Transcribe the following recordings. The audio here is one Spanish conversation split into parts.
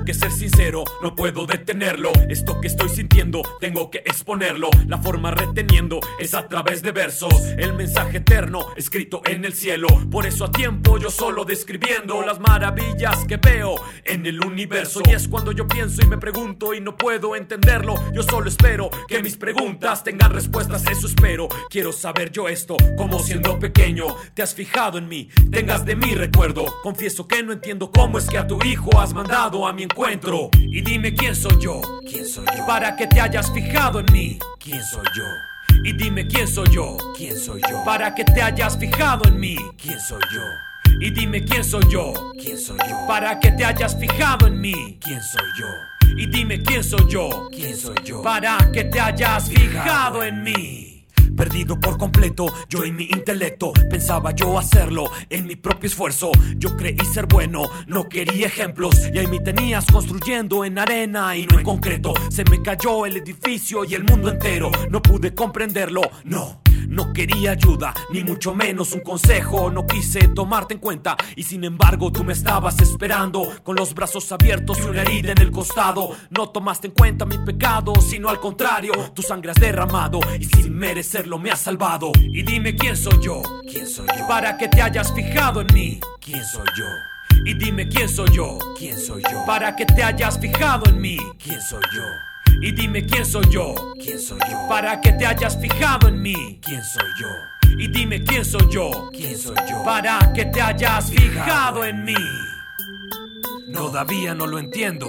que ser sincero, no puedo detenerlo. Esto que estoy sintiendo, tengo que exponerlo. La forma reteniendo es a través de versos. El mensaje eterno escrito en el cielo. Por eso a tiempo yo solo describiendo las maravillas que veo en el universo. Y es cuando yo pienso y me pregunto y no puedo entenderlo. Yo solo espero que mis preguntas tengan respuestas, eso espero. Quiero saber yo esto, como siendo pequeño te has fijado en mí, tengas de mí recuerdo. Confieso que no entiendo cómo es que a tu hijo has mandado a mi encuentro. Y dime quién soy yo, para que te hayas fijado en mí. ¿Quién soy yo? Y dime quién soy yo, para que te hayas fijado en mí. ¿Quién soy yo? Y dime quién soy yo, para que te hayas fijado en mí. ¿Quién soy yo? Y dime quién soy yo, para que te hayas fijado en mí. Perdido por completo, yo y mi intelecto. Pensaba yo hacerlo en mi propio esfuerzo. Yo creí ser bueno, no quería ejemplos. Y ahí me tenías construyendo en arena y no en concreto. Se me cayó el edificio y el mundo entero. No pude comprenderlo, no quería ayuda, ni mucho menos un consejo. No quise tomarte en cuenta y sin embargo tú me estabas esperando con los brazos abiertos y una herida en el costado. No tomaste en cuenta mi pecado, sino al contrario, tu sangre has derramado y sin merecerlo me has salvado. Y dime quién soy yo, para que te hayas fijado en mí. ¿Quién soy yo? Y dime quién soy yo, para que te hayas fijado en mí. ¿Quién soy yo? Y dime quién soy yo, para que te hayas fijado en mí. ¿Quién soy yo? Y dime quién soy yo, para que te hayas fijado en mí. Todavía no lo entiendo,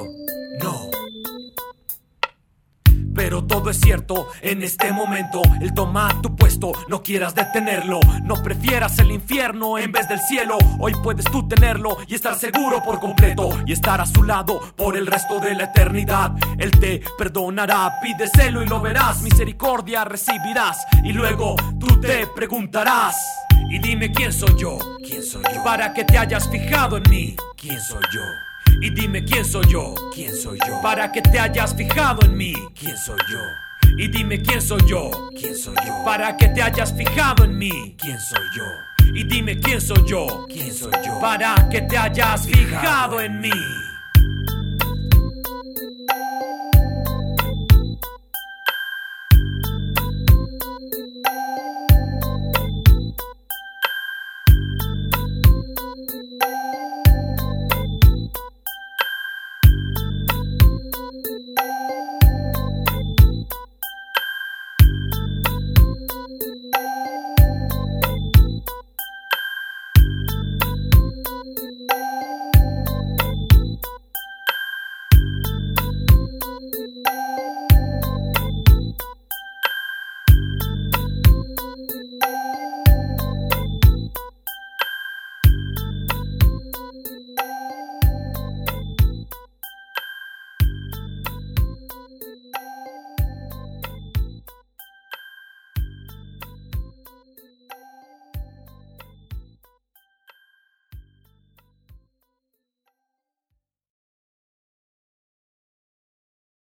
pero todo es cierto en este momento. Él toma tu puesto, no quieras detenerlo. No prefieras el infierno en vez del cielo. Hoy puedes tú tenerlo y estar seguro por completo. Y estar a su lado por el resto de la eternidad. Él te perdonará, pídeselo y lo verás. Misericordia recibirás y luego tú te preguntarás. Y dime quién soy yo, para que te hayas fijado en mí. ¿Quién soy yo? Y dime quién soy yo, para que te hayas fijado en mí. ¿Quién soy yo? Y dime quién soy yo, para que te hayas fijado en mí. ¿Quién soy yo? Y dime quién soy yo, para que te hayas fijado en mí.